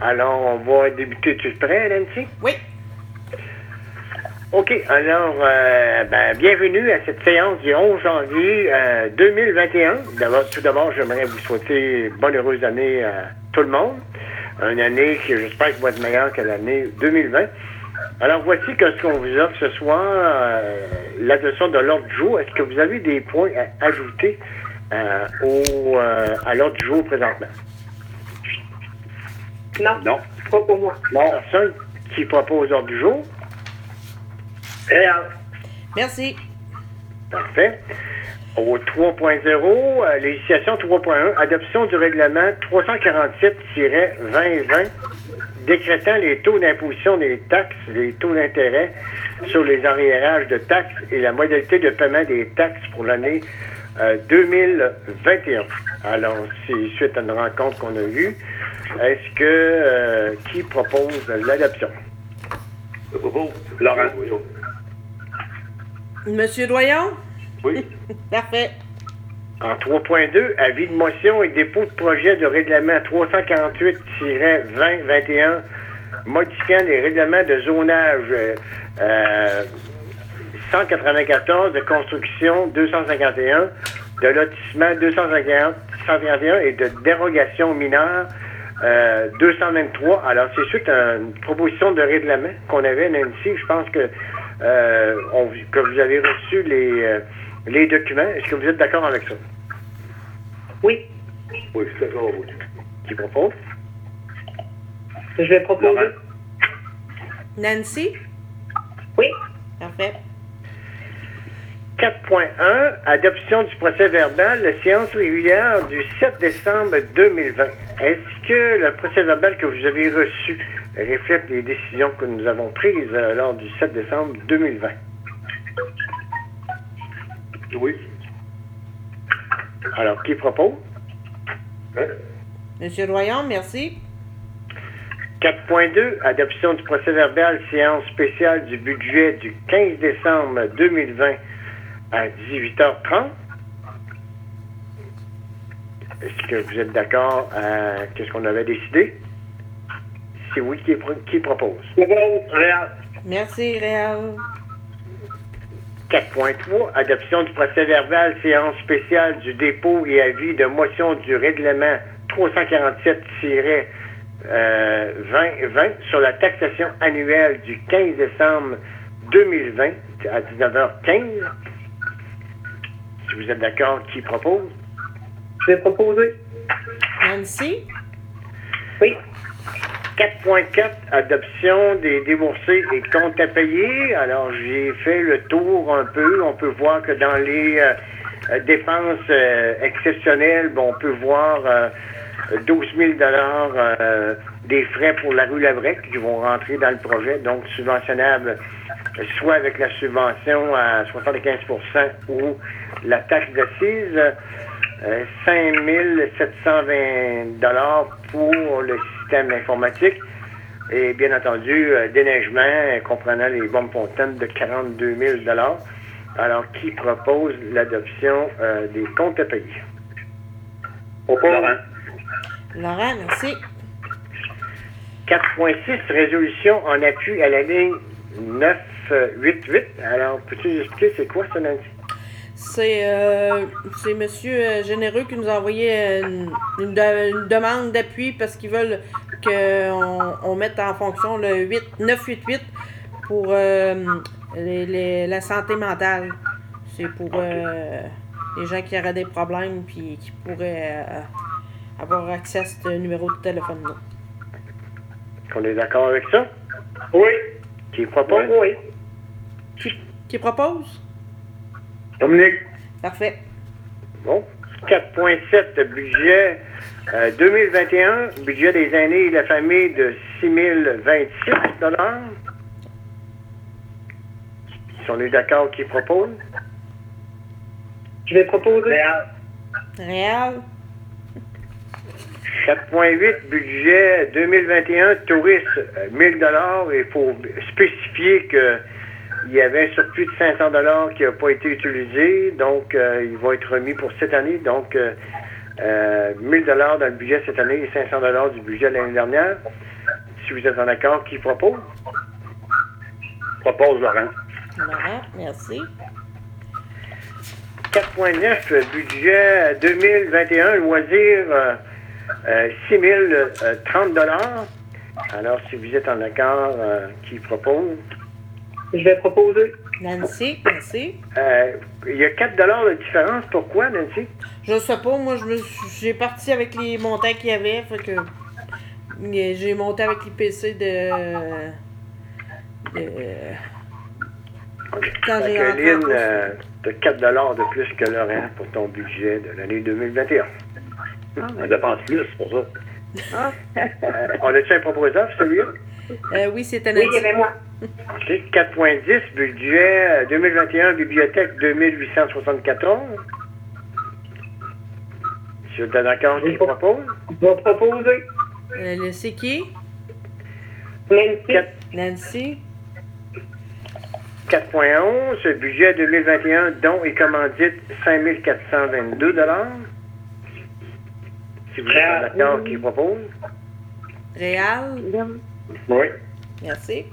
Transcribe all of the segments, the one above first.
Alors, on va débuter tout de près, Nancy? Oui. OK. Alors, bienvenue à cette séance du 11 janvier 2021. Tout d'abord, j'aimerais vous souhaiter bonne heureuse année à tout le monde. Une année qui, j'espère, va être meilleure que l'année 2020. Alors, voici ce qu'on vous offre ce soir, l'adoption de l'ordre du jour. Est-ce que vous avez des points à ajouter à l'ordre du jour présentement? Non, pas pour moi. Non. Personne qui propose l'ordre du jour? Merci. Parfait. Au 3.0, législation 3.1, adoption du règlement 347-2020 décrétant les taux d'imposition des taxes, les taux d'intérêt sur les arriérages de taxes et la modalité de paiement des taxes pour l'année 2021. Alors, c'est suite à une rencontre qu'on a eue. Est-ce que qui propose l'adoption? Laurent. Monsieur Doyon? Oui. Parfait. En 3.2, avis de motion et dépôt de projet de règlement 348-2021 modifiant les règlements de zonage 194, de construction 251, de lotissement 251 et de dérogation mineure 223. Alors, c'est suite à une proposition de règlement qu'on avait, Nancy. Je pense que vous avez reçu les documents. Est-ce que vous êtes d'accord avec ça? Oui. Oui, je suis d'accord. Qui propose? Je vais proposer. Nancy? Oui. Parfait. 4.1, adoption du procès verbal, la séance régulière du 7 décembre 2020. Est-ce que le procès verbal que vous avez reçu reflète les décisions que nous avons prises lors du 7 décembre 2020? Oui. Alors, qui propose? Monsieur Doyon, merci. 4.2, adoption du procès verbal, séance spéciale du budget du 15 décembre 2020 à 18h30. Est-ce que vous êtes d'accord à ce qu'on avait décidé? C'est oui qui propose. Réal. Merci, Réal. 4.3, adoption du procès verbal, séance spéciale du dépôt et avis de motion du règlement 347-2020 sur la taxation annuelle du 15 décembre 2020 à 19h15. Si vous êtes d'accord, qui propose? Je vais proposer. Nancy? Oui. 4.4, adoption des déboursés et comptes à payer. Alors, j'ai fait le tour un peu. On peut voir que dans les dépenses exceptionnelles, on peut voir 12 000 des frais pour la rue Labrec qui vont rentrer dans le projet, donc subventionnables soit avec la subvention à 75% ou la taxe d'assises. 5 720 pour le système informatique et bien entendu déneigement comprenant les bombes fontaines de 42 000 Alors, qui propose l'adoption des comptes à payer? Laurent. Laurent, merci. 4.6, résolution en appui à la ligne 988. Alors, peux-tu nous expliquer c'est quoi ça, Nancy? C'est M. Généreux qui nous a envoyé une demande d'appui parce qu'ils veulent qu'on mette en fonction le 988 pour la santé mentale. C'est pour les gens qui auraient des problèmes puis qui pourraient avoir accès à ce numéro de téléphone-là. On est d'accord avec ça? Oui. Qui propose? Oui. Qui propose? Dominique. Parfait. Bon. 4.7, budget 2021, budget des aînés et de la famille de 6 026 $. Si on est d'accord, qui propose? Je vais proposer. Réal. 4.8, budget 2021, tourisme 1 000 $. Il faut spécifier qu'il y avait un surplus de 500 $ qui n'a pas été utilisé. Donc, il va être remis pour cette année. Donc, 1 000 $ dans le budget cette année et 500 $ du budget de l'année dernière. Si vous êtes en accord, qui propose? Propose Laurent. Laurent, merci. 4.9, budget 2021, loisirs, 6 030 $. Alors, si vous êtes en accord, qui propose? Je vais proposer. Nancy, merci. Il y a 4 $ de différence. Pourquoi, Nancy? Je sais pas, moi, j'ai parti avec les montants qu'il y avait, fait que j'ai monté avec l'IPC quand j'ai rentré en Jacqueline, poste. tu as 4 $ de plus que Laurent pour ton budget de l'année 2021. On dépense plus pour ça. On a-tu un proposeur, celui-là? Oui, c'était Nancy. Oui, il y avait moi. OK. 4.10, budget 2021, bibliothèque 2874. Si vous êtes d'accord, qui propose? Je vais proposer. C'est qui? Nancy. Nancy. 4.11, budget 2021, dons et commandites 5 422 $. Si vous êtes en accord, qui propose? Réal. Oui. Merci.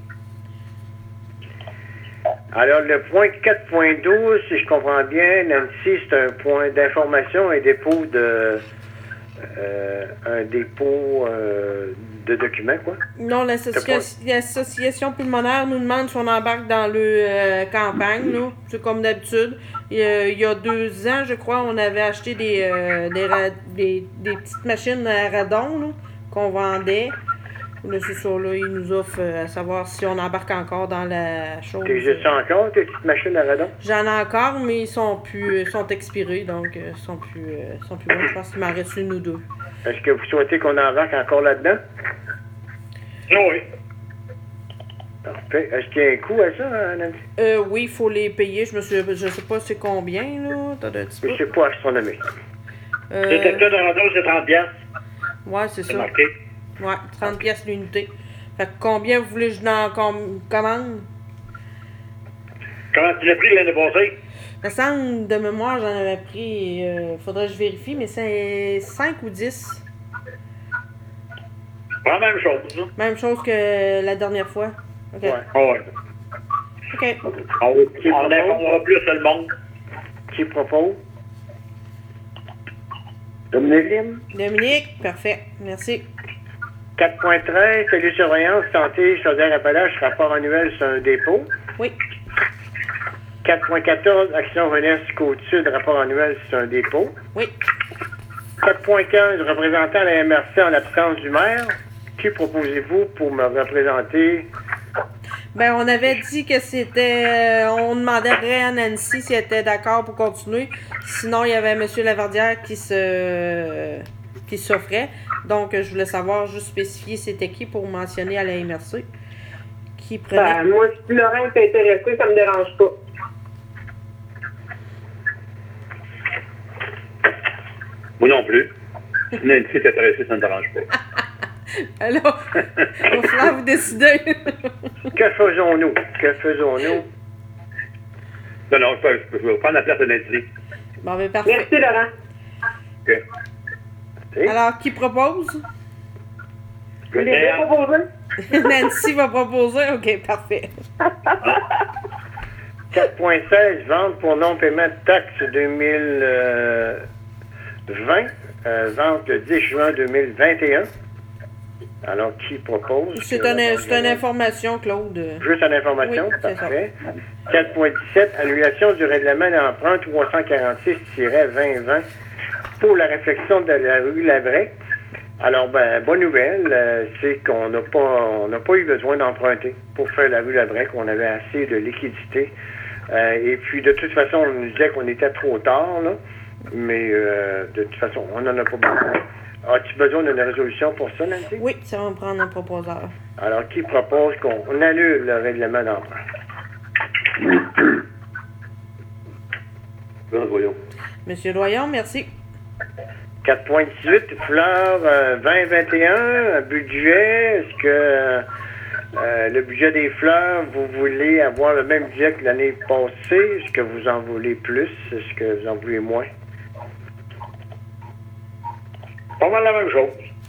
Alors, le point 4.12, si je comprends bien, Nancy, c'est un point d'information, un dépôt de documents, quoi. Non, l'association pulmonaire nous demande si on embarque dans le campagne, là. C'est comme d'habitude. Il y a 2 ans, je crois, on avait acheté des petites machines à radon, là, qu'on vendait. Là, c'est ça, là, ils nous offrent à savoir si on embarque encore dans la chose. Tu les as encore, tes petites machines à radon? J'en ai encore, mais ils sont expirés, donc ils sont plus bons. Je pense qu'il m'en reste 1 ou 2. Est-ce que vous souhaitez qu'on embarque encore là-dedans? Oui. Parfait. Est-ce qu'il y a un coût à ça, Nancy? Oui, il faut les payer. Je sais pas c'est combien, là. Attends un petit peu. Je sais pas astronomique. C'est le cas de radon, c'est 30 $. Ouais, c'est C'est ça. marqué. Ouais, 30 pièces l'unité. Fait que combien vous voulez que je n'en commande? Comment tu l'as pris l'année passée? Ça semble, de mémoire, j'en avais pris, faudrait que je vérifie, mais c'est 5 ou 10. Pas la même chose, ça. Même chose que la dernière fois. OK. Ouais. Ah ouais. OK. On informera plus le monde. Qui propose? Dominique? Dominique, parfait. Merci. 4.13, télésurveillance, santé, Chaudière-Appalaches, rapport annuel sur un dépôt. Oui. 4.14, action Renesse Côte-Sud, rapport annuel sur un dépôt. Oui. 4.15, représentant la MRC en l'absence du maire. Qui proposez-vous pour me représenter? Ben, on avait dit que c'était... on demanderait à Nancy si elle était d'accord pour continuer. Sinon, il y avait M. Laverdière qui s'offrait. Donc, je voulais savoir, juste spécifier c'était qui pour mentionner à la MRC. Qui prenait... Moi, si Laurent est intéressé, ça me dérange pas. Moi non plus. Si Nancy est intéressée, ça ne me dérange pas. Alors, il va falloir vous décider. Que faisons-nous? Que faisons-nous? Non, je vais prendre la place de Nancy. Bon, ben, parfait. Merci, Laurent. OK. Alors, qui propose? Je l'ai pas proposé. Nancy va proposer? OK, parfait. 4.16, vente pour non-paiement de taxes 2020, vente le 10 juin 2021. Alors, qui propose? C'est une information, Claude. Juste une information? Oui, c'est parfait. 4.17, annulation du règlement d'emprunt 346-2020 pour la réflexion de la rue Labrec. Alors, bonne nouvelle, c'est qu'on n'a pas eu besoin d'emprunter pour faire la rue Labrec. On avait assez de liquidité. Et puis, de toute façon, on nous disait qu'on était trop tard, là. Mais, de toute façon, on n'en a pas besoin. As-tu besoin d'une résolution pour ça, Nancy? Oui, ça va me prendre un proposeur. Alors, qui propose qu'on annule le règlement d'emprunt? Voyons. Monsieur Doyon, merci. 4.18, fleurs 2021, budget. Est-ce que le budget des fleurs, vous voulez avoir le même budget que l'année passée? Est-ce que vous en voulez plus? Est-ce que vous en voulez moins? Pas mal la même chose.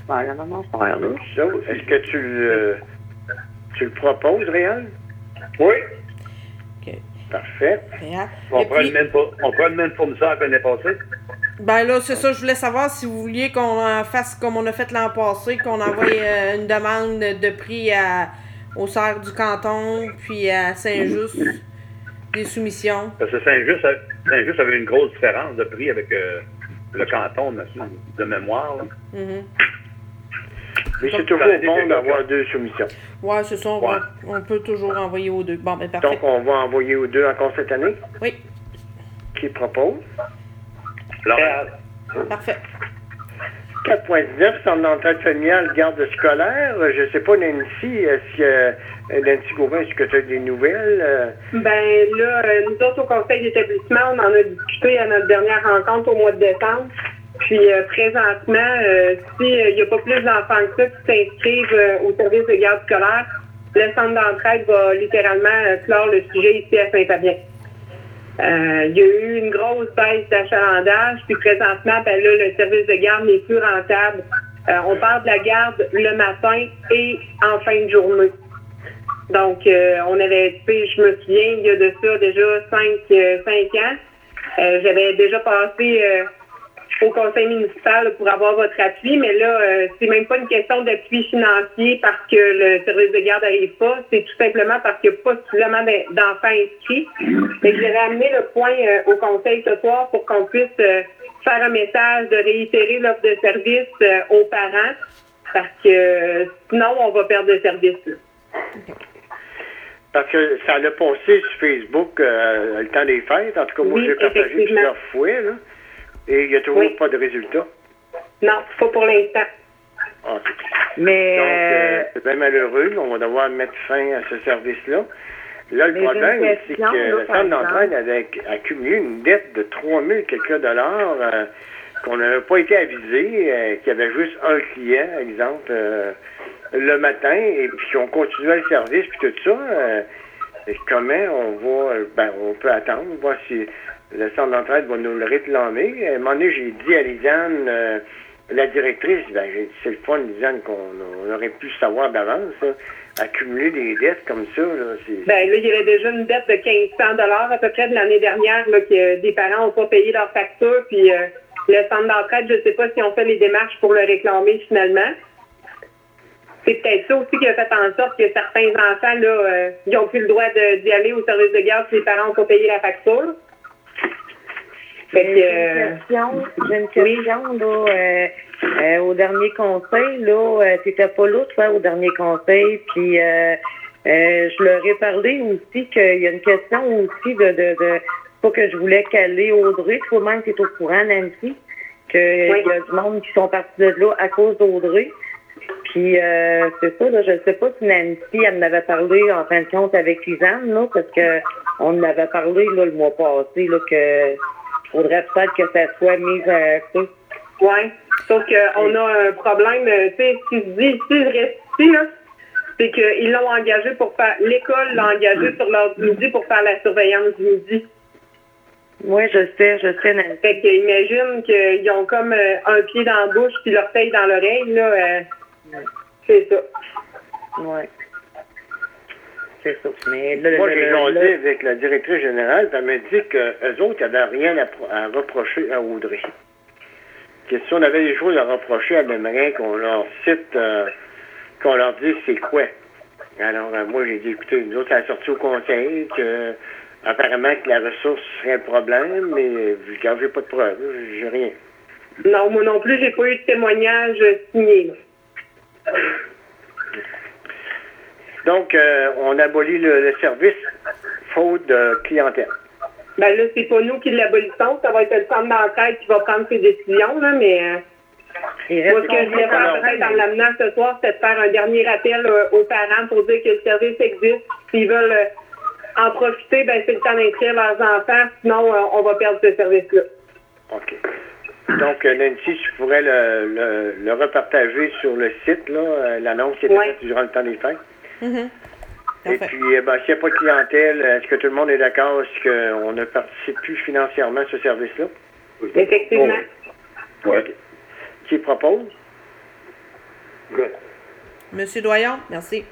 Ben, la maman faire, là. Ça, est-ce que tu le proposes, Réal? Oui. OK. Parfait. Réal. On Et prend, puis, on prend le même fournisseur que l'année passée. ben là, c'est ça, je voulais savoir si vous vouliez qu'on fasse comme on a fait l'an passé, qu'on envoie une demande de prix au Cerf du Canton, puis à Saint-Just, des soumissions. Parce que Saint-Just avait une grosse différence de prix avec le canton de mémoire. Là. Mhm. Mais c'est toujours bon d'avoir 2 soumissions. Ouais, c'est ça, on peut toujours envoyer aux 2. Bon, ben parfait. Donc, on va envoyer aux 2 encore cette année. Oui, Qui propose? Laurent. parfait. 4.19, centre d'entraide familiale, garde scolaire. Je ne sais pas, Nancy, est-ce que Nancy Gauvin, est-ce que tu as des nouvelles? Ben là, nous autres au conseil d'établissement, on en a discuté à notre dernière rencontre au mois de décembre. Puis présentement, s'il n'y a pas plus d'enfants que ça qui s'inscrivent au service de garde scolaire, le centre d'entraide va littéralement clore le sujet ici à Saint-Fabien. Il y a eu une grosse baisse d'achalandage, puis présentement, ben là, le service de garde n'est plus rentable. On parle de la garde le matin et en fin de journée. Donc, on avait, tu sais, je me souviens, il y a de ça déjà 5 ans, j'avais déjà passé au conseil municipal pour avoir votre appui, mais là, c'est même pas une question d'appui financier parce que le service de garde n'arrive pas, c'est tout simplement parce qu'il n'y a pas suffisamment d'enfants inscrits. Et j'ai ramené le point au conseil ce soir pour qu'on puisse faire un message de réitérer l'offre de service aux parents parce que sinon, on va perdre le service. Là. Parce que ça l'a passé sur Facebook le temps des fêtes. En tout cas, moi, Oui, je l'ai partagé plusieurs fois, là. Et il n'y a toujours pas de résultat. Non, pas pour l'instant. OK. Mais. Donc, c'est bien malheureux. On va devoir mettre fin à ce service-là. Là, le problème, c'est que le centre d'entraide avait accumulé une dette de 3 000 quelques dollars qu'on n'avait pas été avisé, qu'il y avait juste un client, exemple, le matin, et puis on continuait le service, puis tout ça. Et comment on va, on peut attendre, voir si le centre d'entraide va nous le réclamer. À un moment donné, j'ai dit à Lisanne, la directrice, j'ai dit, c'est le fun, Lisanne, qu'on aurait pu savoir d'avance, accumuler des dettes comme ça. Là, là, il y avait déjà une dette de 1500 $ à peu près de l'année dernière, là, que des parents n'ont pas payé leur facture, puis le centre d'entraide, je ne sais pas si on fait les démarches pour le réclamer finalement. C'est peut-être ça aussi qui a fait en sorte que certains enfants, là, ils n'ont plus le droit d'y aller au service de garde si les parents n'ont pas payé la facture. J'ai une question, là, au dernier conseil, là, t'étais pas là, toi, au dernier conseil, puis je leur ai parlé aussi qu'il y a une question aussi de pas que je voulais caler Audrey, toi-même, t'es au courant, Nancy, qu'il y a du monde qui sont partis de là à cause d'Audrey. Puis c'est ça, là, je ne sais pas si Nancy, elle m'avait parlé en fin de compte avec Lisanne, là, parce que on en avait parlé là, le mois passé, là, que faudrait peut-être que ça soit mis à feu. Oui, sauf qu'on a un problème, tu sais, si je reste ici, là, c'est qu'ils l'ont engagé pour faire, l'école l'a engagé sur l'heure du midi pour faire la surveillance du midi. Oui, je sais, Nancy. Fait qu'imagine qu'ils ont comme un pied dans la bouche puis l'orteil dans l'oreille, là, c'est ça. Oui. C'est ça. Mais là, moi, j'ai jasé avec la directrice générale, elle m'a dit qu'eux autres n'avaient rien à reprocher à Audrey. Que si on avait des choses à reprocher, elle aimerait qu'on leur cite, qu'on leur dise c'est quoi. Alors, moi, j'ai dit, écoutez, nous autres, ça a sorti au conseil que apparemment que la ressource serait un problème, mais quand j'ai pas de preuves, j'ai rien. Non, moi non plus, j'ai pas eu de témoignage signé. Donc, on abolit le service faute de clientèle. Ben là, c'est pas nous qui l'abolissons, ça va être le centre d'entraide qui va prendre ses décisions, là, mais moi, ce que je voulais faire peut-être en l'amenant ce soir, c'est de faire un dernier rappel aux parents pour dire que le service existe. S'ils veulent en profiter, ben c'est le temps d'inscrire leurs enfants, sinon on va perdre ce service-là. OK. Donc, Nancy, tu pourrais le repartager sur le site, là, l'annonce qui est faite durant le temps des fêtes. Mm-hmm. Et puis, s'il n'y a pas de clientèle, est-ce que tout le monde est d'accord? Est-ce qu'on ne participe plus financièrement à ce service-là? Effectivement. Oui. Qui propose? Good. Monsieur Doyon, merci.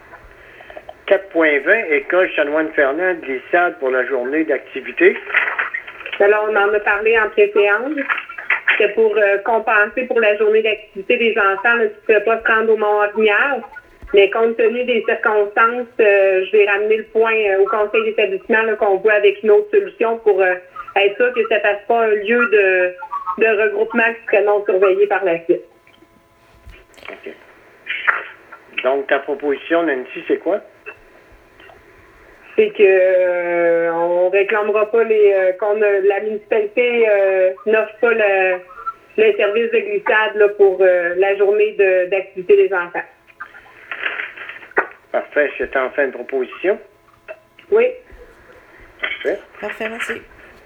4.20, École Chanoine-Fernand, glissade pour la journée d'activité. Alors, on en a parlé en préséance. C'était pour compenser pour la journée d'activité des enfants là, qui ne pouvaient pas se rendre au Mont-Ordinaire. Mais compte tenu des circonstances, je vais ramener le point au conseil d'établissement là, qu'on voit avec une autre solution pour être sûr que ça ne fasse pas un lieu de regroupement qui serait non surveillé par la suite. OK. Donc, ta proposition, Nancy, c'est quoi? C'est que on réclamera pas la municipalité n'offre pas le service de glissade là, pour la journée d'activité des enfants. Parfait. C'est enfin une proposition? Oui. Parfait. Parfait, merci.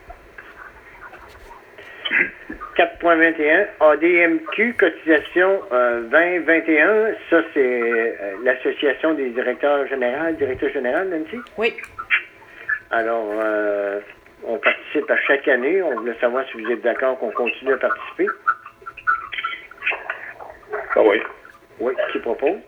4.21, ADMQ, cotisation 2021. Ça, c'est l'Association des directeurs généraux, Nancy? Oui. Alors, on participe à chaque année. On voulait savoir si vous êtes d'accord qu'on continue à participer. Ah oui. Oui, qui propose?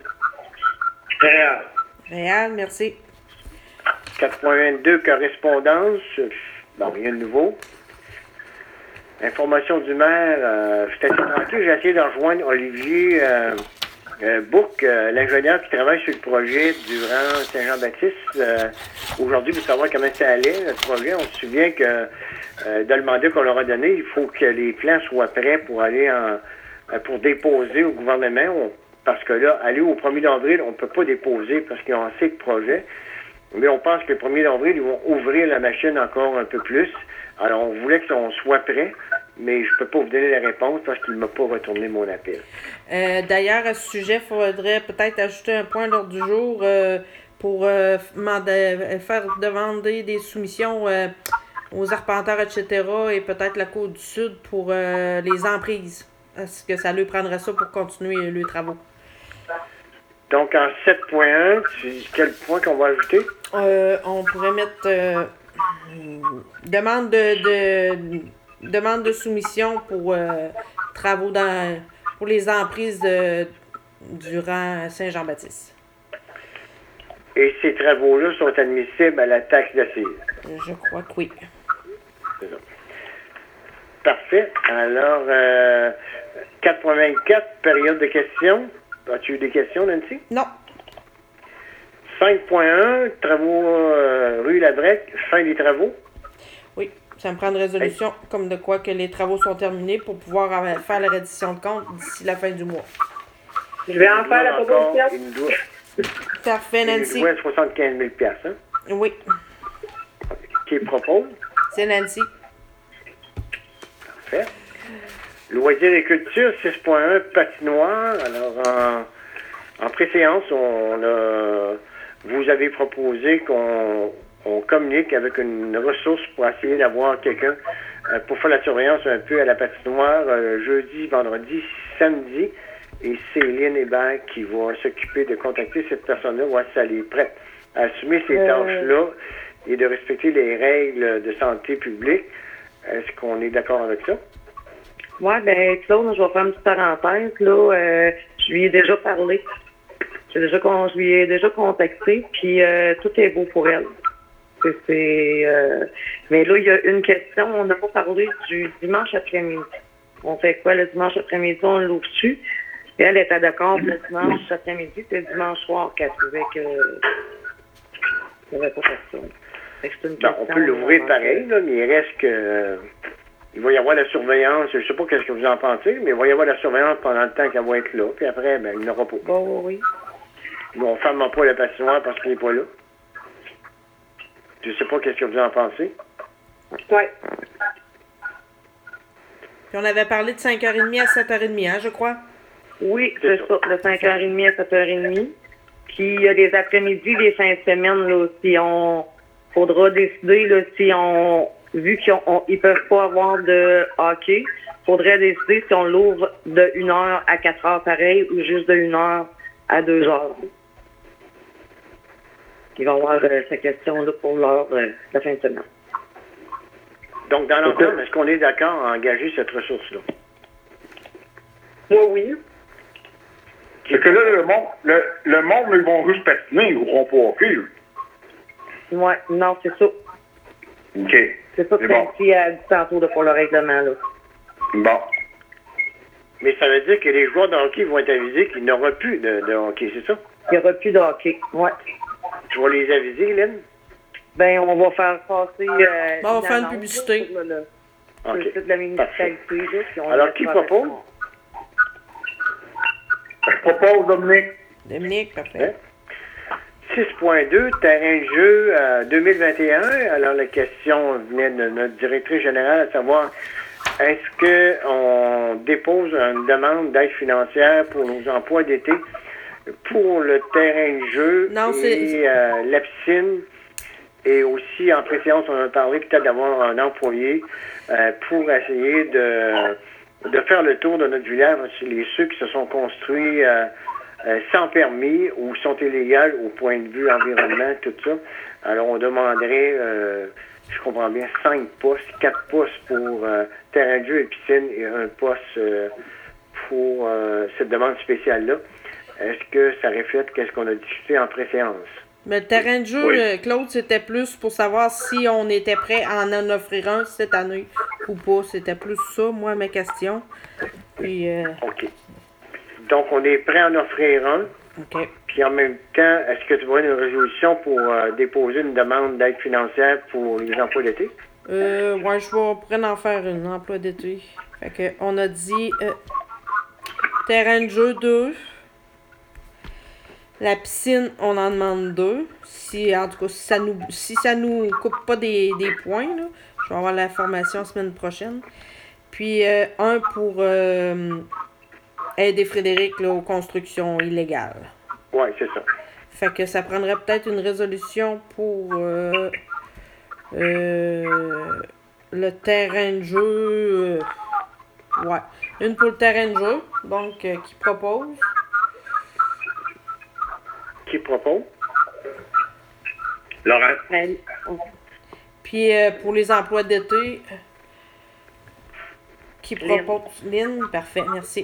Réal, merci. 4.22, correspondance. Bon, rien de nouveau. Information du maire. J'étais assez tranquille. J'ai essayé de rejoindre Olivier Bourque, l'ingénieur qui travaille sur le projet durant Saint-Jean-Baptiste. Aujourd'hui, pour savoir comment ça allait, le projet, on se souvient que dans le mandat qu'on leur a donné, il faut que les plans soient prêts pour aller pour déposer au gouvernement. Parce que là, aller au 1er d'avril, on ne peut pas déposer parce qu'ils ont assez de projets. Mais on pense que le 1er d'avril, ils vont ouvrir la machine encore un peu plus. Alors, on voulait qu'on soit prêt, mais je ne peux pas vous donner la réponse parce qu'il ne m'a pas retourné mon appel. D'ailleurs, à ce sujet, il faudrait peut-être ajouter un point à l'ordre du jour pour faire demander des soumissions aux arpenteurs, etc. et peut-être la Côte du Sud pour les emprises. Est-ce que ça lui prendrait ça pour continuer les travaux? Donc, en 7.1, quel point qu'on va ajouter? On pourrait mettre demande de soumission pour travaux pour les emprises durant Saint-Jean-Baptiste. Et ces travaux-là sont admissibles à la taxe d'assises. Je crois que oui. C'est ça. Parfait. Alors, 4.24, période de questions. As-tu eu des questions, Nancy? Non. 5.1, travaux rue Labrec, fin des travaux. Oui, ça me prend une résolution comme de quoi que les travaux sont terminés pour pouvoir faire la reddition de compte d'ici la fin du mois. Je vais en faire la proposition. Parfait, Nancy. Il nous doit 75 000 hein? Oui, Qui propose? c'est Nancy. Parfait. Loisirs et culture, 6.1, patinoire. Alors, en préséance, vous avez proposé qu'on communique avec une ressource pour essayer d'avoir quelqu'un pour faire la surveillance un peu à la patinoire jeudi, vendredi, samedi. Et Céline Hébert qui va s'occuper de contacter cette personne-là, voir si elle est prête à assumer ces tâches-là et de respecter les règles de santé publique. Est-ce qu'on est d'accord avec ça? Oui, bien, Claude, je vais faire une petite parenthèse. Là, je lui ai déjà parlé. Je lui ai déjà contacté, puis tout est beau pour elle. Mais là, il y a une question. On n'a pas parlé du dimanche après-midi. On fait quoi le dimanche après-midi? On l'ouvre-tu? Et elle était d'accord le dimanche après-midi, c'est le dimanche soir qu'elle trouvait qu'il n'y avait pas personne. On peut l'ouvrir pareil, là, mais il reste que... il va y avoir la surveillance. Je ne sais pas qu'est-ce que vous en pensez, mais il va y avoir la surveillance pendant le temps qu'elle va être là. Puis après, ben, il n'aura pas. Bon, oui. On ne ferme pas le patinoire parce qu'il n'est pas là. Je ne sais pas qu'est-ce que vous en pensez. Oui. Puis on avait parlé de 5h30 à 7h30, hein, je crois? Oui, c'est ça, de 5h30 à 7h30. Puis il y a des après-midi, les fins de semaine, là, si on faudra décider, là, si on, vu qu'ils peuvent pas avoir de hockey, faudrait décider si on l'ouvre de 1h à 4h pareil ou juste de 1h à 2h. Il va y avoir cette question-là pour l'heure la fin de semaine. Donc, dans l'entente, est-ce qu'on est d'accord à engager cette ressource-là? Moi, oui. C'est que là, le monde, ils vont juste patiner, ils ne vont pas hockey. Ouais, non, c'est ça. OK. C'est ça que bon. Nancy a dit tantôt pour le règlement, là. Bon. Mais ça veut dire que les joueurs de hockey vont être avisés qu'il n'y aura plus de hockey, c'est ça? Il n'y aura plus de hockey. Ouais. Tu vas les aviser, Lynn? Ben, on va faire passer. On va faire une annonce, publicité. là, sur OK. le site de la municipalité. Là, puis on Alors, va qui faire propose? Je propose, Dominique. Dominique, parfait. 6.2, terrain de jeu 2021. Alors, la question venait de notre directrice générale, à savoir, est-ce qu'on dépose une demande d'aide financière pour nos emplois d'été pour le terrain de jeu Non, et la piscine? Et aussi, en préséance, on a parlé peut-être d'avoir un employé pour essayer de faire le tour de notre village sur ceux qui se sont construits sans permis ou sont illégales au point de vue environnement, tout ça. Alors, on demanderait, je comprends bien, 5 postes, 4 postes pour terrain de jeu et piscine et un poste pour cette demande spéciale-là. Est-ce que ça reflète qu'est-ce qu'on a discuté en préséance? Mais le terrain de jeu, Oui. Claude, c'était plus pour savoir si on était prêt à en offrir un cette année ou pas. C'était plus ça, moi, ma question. Puis, OK. Donc, on est prêt à en offrir un. OK. Puis en même temps, est-ce que tu vois une résolution pour déposer une demande d'aide financière pour les emplois d'été? Ouais, pourrais en faire une, emploi d'été. Fait que, on a dit terrain de jeu 2. La piscine, on en demande 2. En tout cas, si ça nous coupe pas des points, là, je vais avoir la formation la semaine prochaine. Puis un pour aider Frédéric là, aux constructions illégales. Oui, c'est ça. Fait que ça prendrait peut-être une résolution pour le terrain de jeu. Ouais. Une pour le terrain de jeu, donc qui propose. Qui propose? Laurent? Puis pour les emplois d'été, qui propose? Lynn, parfait, merci.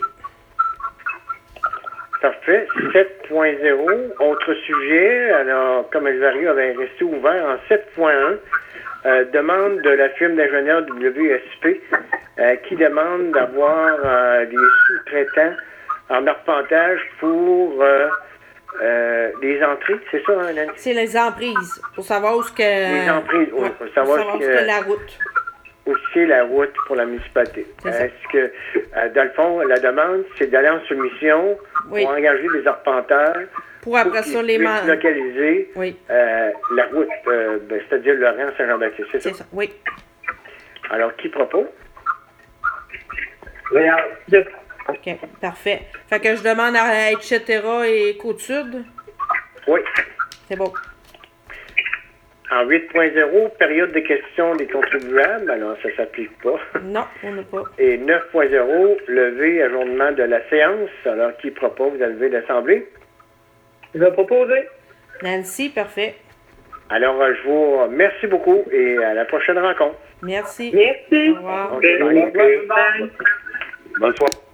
Parfait. 7.0, autre sujet. Alors, comme Elvario avait resté ouvert en 7.1, demande de la firme d'ingénieurs WSP qui demande d'avoir des sous-traitants en arpentage pour les entrées, c'est ça, hein, Nancy? C'est les emprises, pour savoir où ce que... Les emprises, oui, pour savoir où ce que la route. Aussi la route pour la municipalité. Est-ce que, dans le fond, la demande, c'est d'aller en soumission pour engager des arpenteurs pour après ça, les localiser la route, c'est-à-dire Laurent Saint-Jean-Baptiste, c'est ça? C'est ça, oui. Alors, qui propose? OK, parfait. Fait que je demande à etc. et Côte-Sud. Oui. C'est bon. En 8.0, période de questions des contribuables, alors ça ne s'applique pas. Non, on n'a pas. Et 9.0, lever, ajournement de la séance. Alors, qui propose à lever l'Assemblée? Je vais proposer. Nancy, parfait. Alors, je vous remercie beaucoup et à la prochaine rencontre. Merci. Merci. Au revoir. OK, bye. Bye. Bonne soirée.